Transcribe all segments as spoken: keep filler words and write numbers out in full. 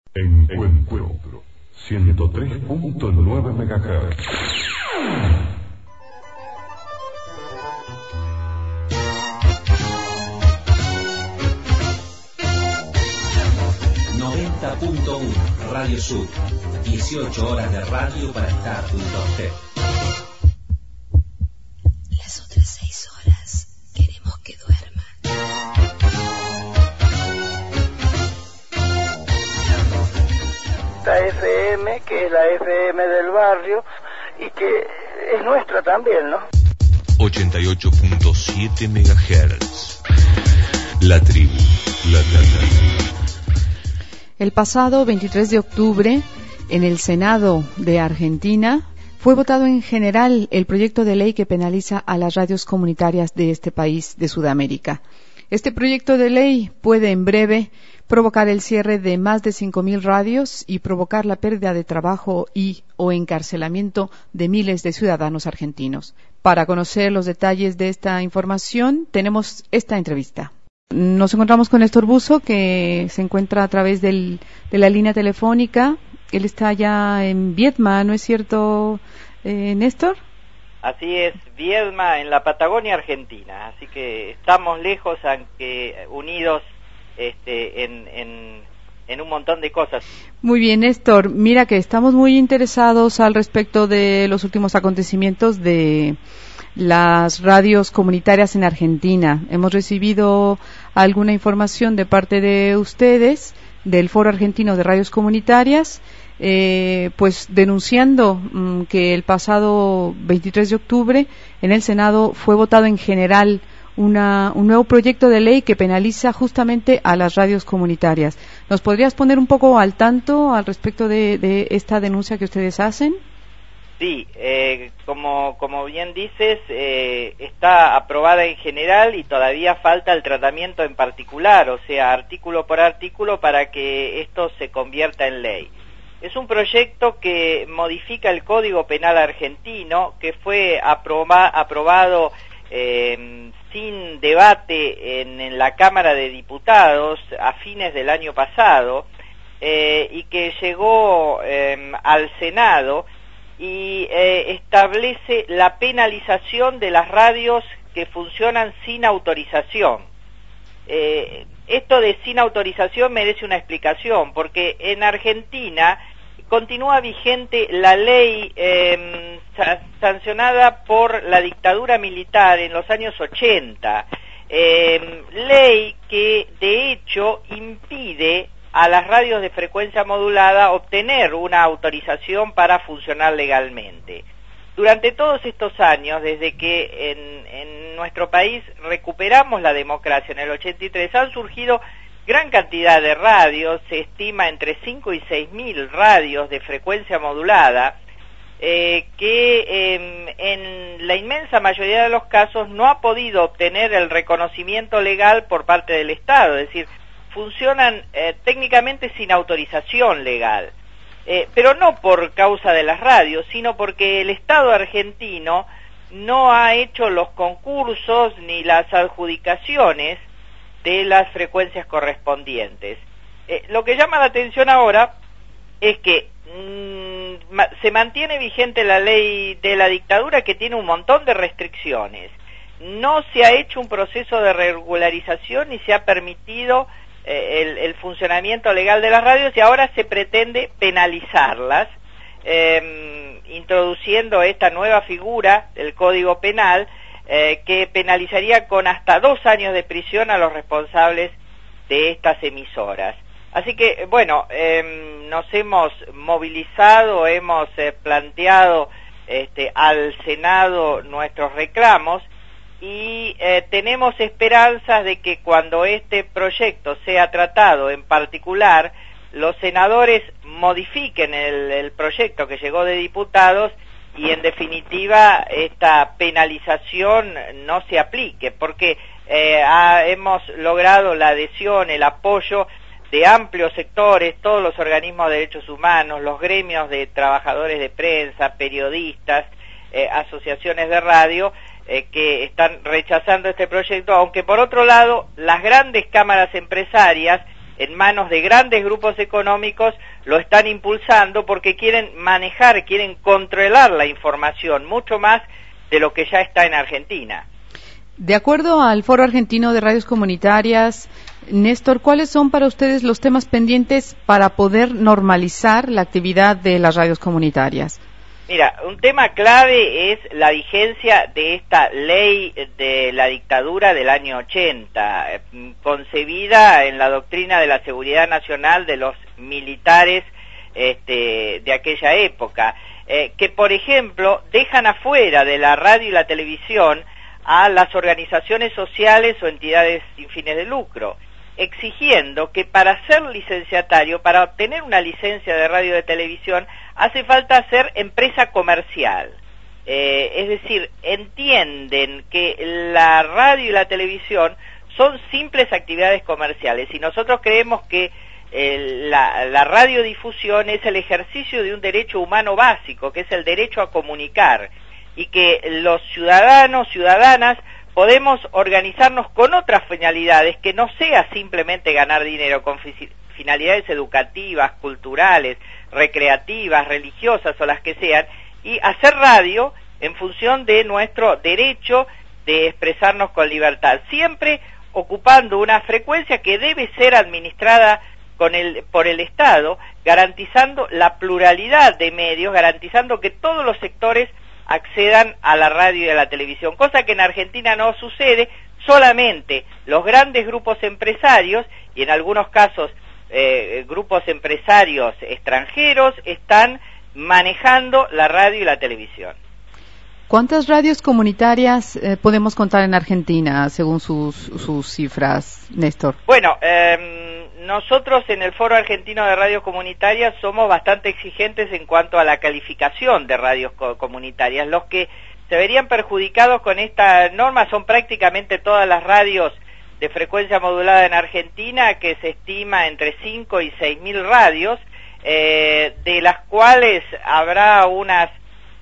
Encuentro ciento tres punto nueve megahertz. noventa punto uno Radio Sur. dieciocho horas de radio para estar junto a usted. Las otras seis horas queremos que duerma. Esta F M, que es la F M del barrio y que es nuestra también, ¿no? ochenta y ocho punto siete megahertz. La tribu, la tribu. El pasado veintitrés de octubre, en el Senado de Argentina, fue votado en general el proyecto de ley que penaliza a las radios comunitarias de este país de Sudamérica. Este proyecto de ley puede en breve provocar el cierre de más de cinco mil radios y provocar la pérdida de trabajo y o encarcelamiento de miles de ciudadanos argentinos. Para conocer los detalles de esta información, tenemos esta entrevista. Nos encontramos con Néstor Buzo, que se encuentra a través del, de la línea telefónica. Él está ya en Viedma, ¿no es cierto, eh, Néstor? Así es, Viedma, en la Patagonia Argentina. Así que estamos lejos, aunque unidos este, en, en, en un montón de cosas. Muy bien, Néstor. Mira que estamos muy interesados al respecto de los últimos acontecimientos de las radios comunitarias en Argentina. Hemos recibido alguna información de parte de ustedes, del Foro Argentino de Radios Comunitarias, eh, pues denunciando mmm, que el pasado veintitrés de octubre en el Senado fue votado en general una, un nuevo proyecto de ley que penaliza justamente a las radios comunitarias. ¿Nos podrías poner un poco al tanto al respecto de, de esta denuncia que ustedes hacen? Sí, eh, como, como bien dices, eh, está aprobada en general y todavía falta el tratamiento en particular, o sea, artículo por artículo para que esto se convierta en ley. Es un proyecto que modifica el Código Penal argentino, que fue aproba, aprobado eh, sin debate en, en la Cámara de Diputados a fines del año pasado eh, y que llegó eh, al Senado y eh, establece la penalización de las radios que funcionan sin autorización. Eh, esto de sin autorización merece una explicación, porque en Argentina continúa vigente la ley eh, sancionada por la dictadura militar en los años ochenta, eh, ley que de hecho impide a las radios de frecuencia modulada obtener una autorización para funcionar legalmente. Durante todos estos años, desde que en, en nuestro país recuperamos la democracia en el ochenta y tres, han surgido gran cantidad de radios, se estima entre cinco y seis mil radios de frecuencia modulada, eh, que eh, en la inmensa mayoría de los casos no ha podido obtener el reconocimiento legal por parte del Estado, es decir, funcionan eh, técnicamente sin autorización legal, eh, pero no por causa de las radios, sino porque el Estado argentino no ha hecho los concursos ni las adjudicaciones de las frecuencias correspondientes. Eh, lo que llama la atención ahora es que mmm, ma se mantiene vigente la ley de la dictadura, que tiene un montón de restricciones. No se ha hecho un proceso de regularización ni se ha permitido El, el funcionamiento legal de las radios, y ahora se pretende penalizarlas, eh, introduciendo esta nueva figura del Código Penal, eh, que penalizaría con hasta dos años de prisión a los responsables de estas emisoras. Así que, bueno, eh, nos hemos movilizado, hemos eh, planteado este, al Senado nuestros reclamos, y eh, tenemos esperanzas de que cuando este proyecto sea tratado en particular, los senadores modifiquen el, el proyecto que llegó de diputados y en definitiva esta penalización no se aplique, porque eh, ha, hemos logrado la adhesión, el apoyo de amplios sectores, todos los organismos de derechos humanos, los gremios de trabajadores de prensa, periodistas, eh, asociaciones de radio, Eh, que están rechazando este proyecto, aunque por otro lado las grandes cámaras empresarias en manos de grandes grupos económicos lo están impulsando porque quieren manejar, quieren controlar la información mucho más de lo que ya está en Argentina. De acuerdo al Foro Argentino de Radios Comunitarias, Néstor, ¿cuáles son para ustedes los temas pendientes para poder normalizar la actividad de las radios comunitarias? Mira, un tema clave es la vigencia de esta ley de la dictadura del año ochenta, concebida en la doctrina de la seguridad nacional de los militares este, de aquella época, eh, que por ejemplo dejan afuera de la radio y la televisión a las organizaciones sociales o entidades sin fines de lucro, exigiendo que para ser licenciatario, para obtener una licencia de radio y de televisión, hace falta ser empresa comercial. Eh, es decir, entienden que la radio y la televisión son simples actividades comerciales y nosotros creemos que eh, la, la radiodifusión es el ejercicio de un derecho humano básico, que es el derecho a comunicar, y que los ciudadanos, ciudadanas, podemos organizarnos con otras finalidades, que no sea simplemente ganar dinero, con finalidades educativas, culturales, recreativas, religiosas o las que sean, y hacer radio en función de nuestro derecho de expresarnos con libertad, siempre ocupando una frecuencia que debe ser administrada con el, por el Estado, garantizando la pluralidad de medios, garantizando que todos los sectores accedan a la radio y a la televisión, cosa que en Argentina no sucede. Solamente los grandes grupos empresarios, y en algunos casos eh, grupos empresarios extranjeros, están manejando la radio y la televisión. ¿Cuántas radios comunitarias eh, podemos contar en Argentina, según sus, sus cifras, Néstor? Bueno, eh, nosotros en el Foro Argentino de Radios Comunitarias somos bastante exigentes en cuanto a la calificación de radios co- comunitarias. Los que se verían perjudicados con esta norma son prácticamente todas las radios de frecuencia modulada en Argentina, que se estima entre cinco y seis mil radios, eh, de las cuales habrá unas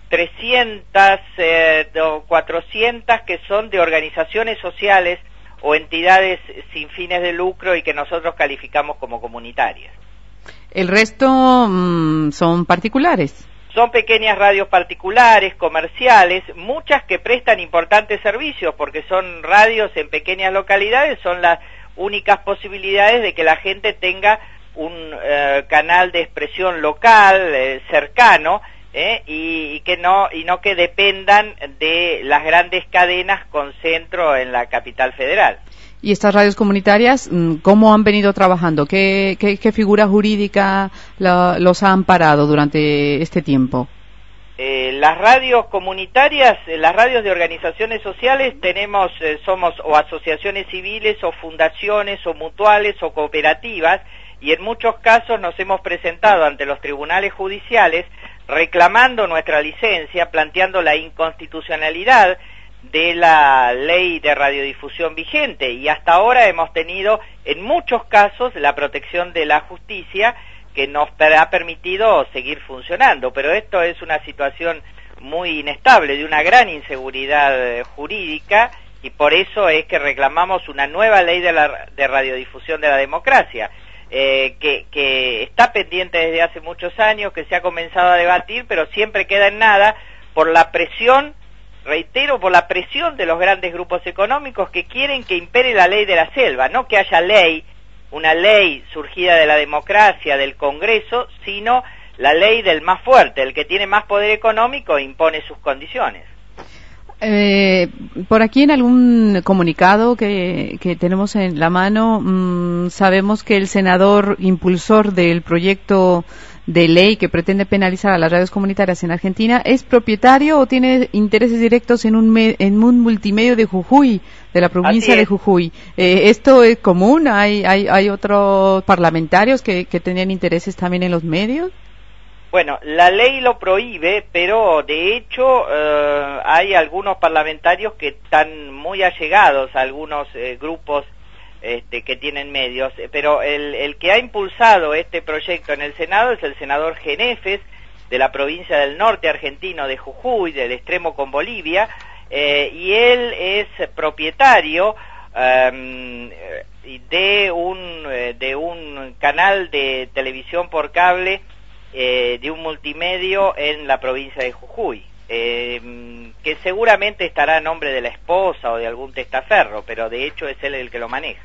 trescientas eh, o cuatrocientas que son de organizaciones sociales o entidades sin fines de lucro y que nosotros calificamos como comunitarias. ¿El resto mmm, son particulares? Son pequeñas radios particulares, comerciales, muchas que prestan importantes servicios, porque son radios en pequeñas localidades, son las únicas posibilidades de que la gente tenga un eh, canal de expresión local, eh, cercano, eh, y, y que no y no que dependan de las grandes cadenas con centro en la capital federal. ¿Y estas radios comunitarias cómo han venido trabajando? ¿Qué, qué, qué figura jurídica la, los ha amparado durante este tiempo? Eh, las radios comunitarias, eh, las radios de organizaciones sociales, tenemos, eh, somos o asociaciones civiles o fundaciones o mutuales o cooperativas, y en muchos casos nos hemos presentado ante los tribunales judiciales reclamando nuestra licencia, planteando la inconstitucionalidad de la ley de radiodifusión vigente, y hasta ahora hemos tenido en muchos casos la protección de la justicia que nos ha permitido seguir funcionando, pero esto es una situación muy inestable, de una gran inseguridad jurídica, y por eso es que reclamamos una nueva ley de, la, de radiodifusión de la democracia, eh, que, que está pendiente desde hace muchos años, que se ha comenzado a debatir, pero siempre queda en nada por la presión, reitero, por la presión de los grandes grupos económicos que quieren que impere la ley de la selva, no que haya ley, una ley surgida de la democracia, del Congreso, sino la ley del más fuerte, el que tiene más poder económico impone sus condiciones. Eh, por aquí en algún comunicado que, que tenemos en la mano, mmm, sabemos que el senador impulsor del proyecto de ley que pretende penalizar a las radios comunitarias en Argentina es propietario o tiene intereses directos en un, me, en un multimedio de Jujuy, de la provincia de Jujuy. Eh, ¿Esto es común? ¿Hay, hay, hay otros parlamentarios que, que tenían intereses también en los medios? Bueno, la ley lo prohíbe, pero de hecho eh, hay algunos parlamentarios que están muy allegados a algunos eh, grupos este, que tienen medios, pero el, el que ha impulsado este proyecto en el Senado es el senador Genefes, de la provincia del norte argentino de Jujuy, del extremo con Bolivia, eh, y él es propietario um, de un de un canal de televisión por cable, eh, de un multimedio en la provincia de Jujuy, eh, que seguramente estará a nombre de la esposa o de algún testaferro, pero de hecho es él el que lo maneja.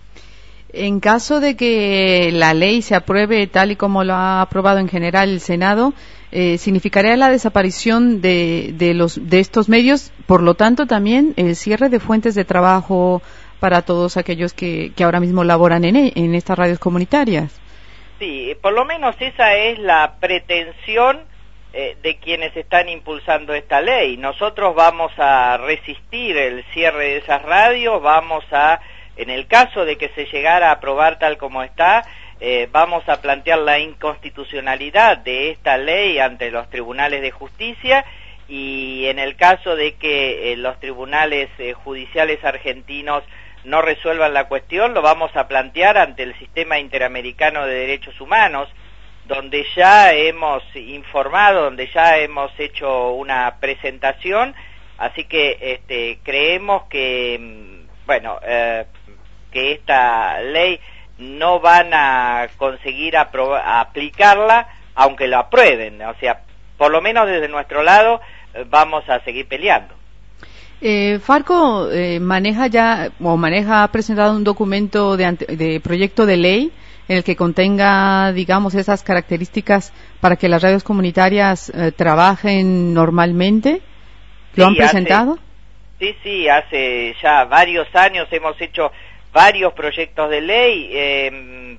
En caso de que la ley se apruebe tal y como lo ha aprobado en general el Senado, eh, significaría la desaparición de, de los de estos medios, por lo tanto también el cierre de fuentes de trabajo para todos aquellos que, que ahora mismo laboran en, en estas radios comunitarias. Sí, por lo menos esa es la pretensión eh, de quienes están impulsando esta ley. Nosotros vamos a resistir el cierre de esas radios, vamos a, en el caso de que se llegara a aprobar tal como está, eh, vamos a plantear la inconstitucionalidad de esta ley ante los tribunales de justicia, y en el caso de que eh, los tribunales eh, judiciales argentinos no resuelvan la cuestión, lo vamos a plantear ante el Sistema Interamericano de Derechos Humanos, donde ya hemos informado, donde ya hemos hecho una presentación, así que este, creemos que, bueno, eh, que esta ley no van a conseguir a aplicarla, aunque lo aprueben, o sea, por lo menos desde nuestro lado eh, vamos a seguir peleando. Eh, Farco eh, maneja ya, o maneja, ha presentado un documento de, ante, de proyecto de ley en el que contenga, digamos, esas características para que las radios comunitarias eh, trabajen normalmente. ¿Lo sí, han presentado? Hace, sí, sí, hace ya varios años hemos hecho varios proyectos de ley, eh,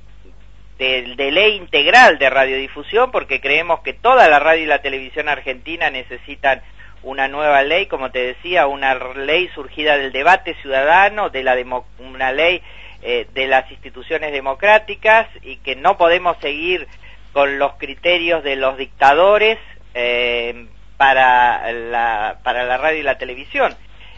de, de ley integral de radiodifusión, porque creemos que toda la radio y la televisión argentina necesitan una nueva ley, como te decía, una ley surgida del debate ciudadano, de la demo, una ley eh, de las instituciones democráticas, y que no podemos seguir con los criterios de los dictadores eh, para la para la radio y la televisión.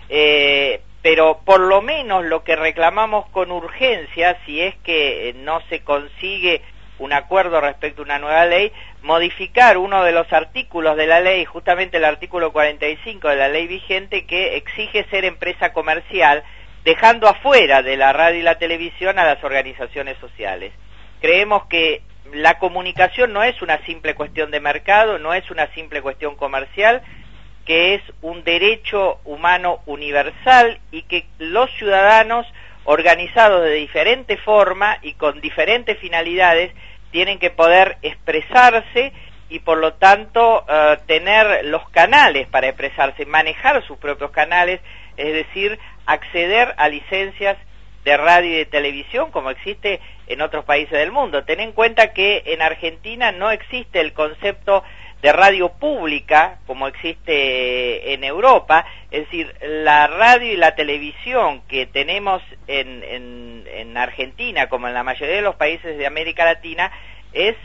Eh, pero por lo menos lo que reclamamos con urgencia, si es que no se consigue un acuerdo respecto a una nueva ley, modificar uno de los artículos de la ley, justamente el artículo cuarenta y cinco de la ley vigente, que exige ser empresa comercial, dejando afuera de la radio y la televisión a las organizaciones sociales. Creemos que la comunicación no es una simple cuestión de mercado, no es una simple cuestión comercial, que es un derecho humano universal, y que los ciudadanos, organizados de diferente forma y con diferentes finalidades, tienen que poder expresarse y por lo tanto uh, tener los canales para expresarse, manejar sus propios canales, es decir, acceder a licencias de radio y de televisión como existe en otros países del mundo. Ten en cuenta que en Argentina no existe el concepto de radio pública como existe en Europa, es decir, la radio y la televisión que tenemos en, en, en Argentina, como en la mayoría de los países de América Latina, es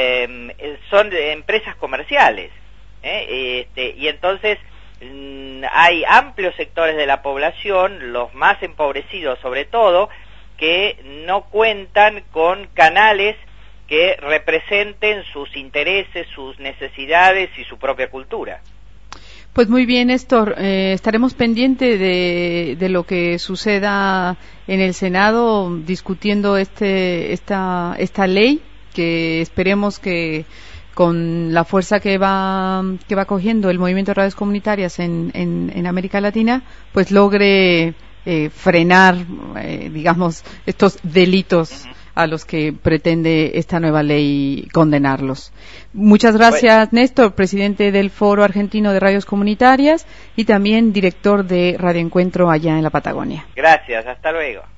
eh, son empresas comerciales, ¿eh? Este, y entonces mm, hay amplios sectores de la población, los más empobrecidos sobre todo, que no cuentan con canales que representen sus intereses, sus necesidades y su propia cultura. Pues muy bien, Néstor, eh, estaremos pendientes de, de lo que suceda en el Senado discutiendo este esta esta ley, que esperemos que con la fuerza que va que va cogiendo el movimiento de radios comunitarias en, en, en América Latina, pues logre eh, frenar, eh, digamos, estos delitos uh-huh. a los que pretende esta nueva ley condenarlos. Muchas gracias, bueno. Néstor, presidente del Foro Argentino de Radios Comunitarias y también director de Radio Encuentro allá en la Patagonia. Gracias, hasta luego.